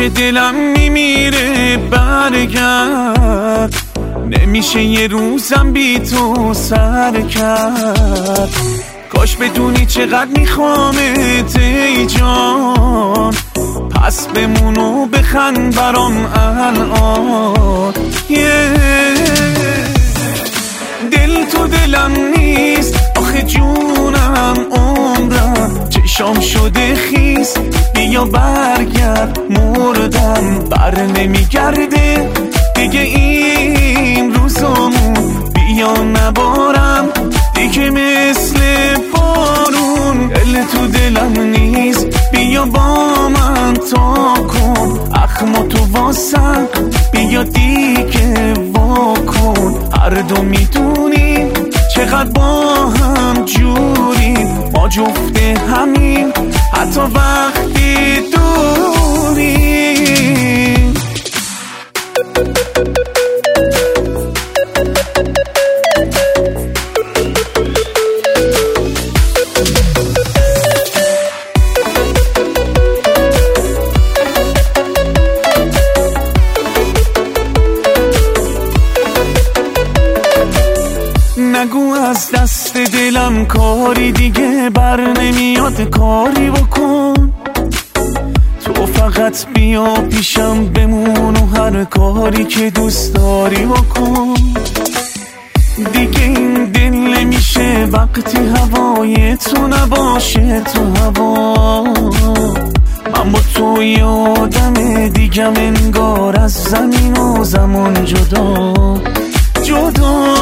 که دلم میمیره برگرد، نمیشه یه روزم بی تو سر کرد. کاش بدونی چقدر میخوامت ای جان، پس بمون و بخند برام الان. دل تو دلم نیست آخه جونم عمرم، چشام شده خیس بیا برگرد، مردم بر نمیگرده دیگه این روزامون، بیا نبارم دیگه مثل بارون. دل تو دلم نیست بیا با من تا کن، اخما تو واسم بیا دیگه واکن. هر دو میدونیم چقدر با هم جوریم، ما جفته همیم حتی وقتی دوریم. نگو از دست دلم کاری دیگه بر نمیاد، کاری بکن تو فقط بیا پیشم بمون و هر کاری که دوست داری بکن. دیگه این دل نمیشه وقتی هوای تو نباشه تو هوا، من با تو یادم دیگم انگار از زمین و زمان جدا جدا.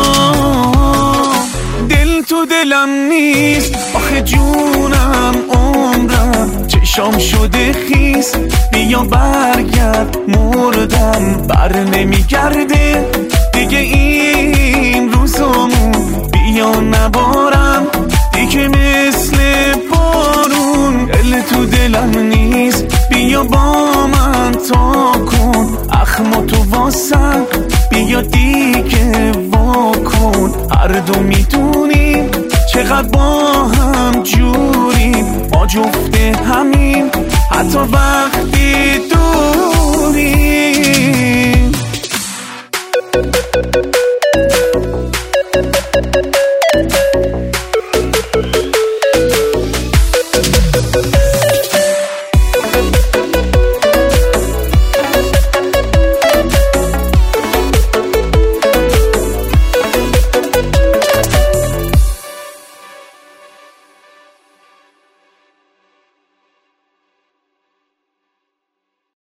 دل تو دلم نیست آخه جونم عمرم، چشام شده خیس بیا برگرد، مردم بر نمیگرده دیگه این روزامون، بیا نبارم دیگه مثل بارون. دل تو دلم نیست بیا با من تا کن، اخما تو واسم بیا دیگه واکن. هر دو میدونیم چقدر با هم جوریم، ما جفته همیم حتی وقتی دور.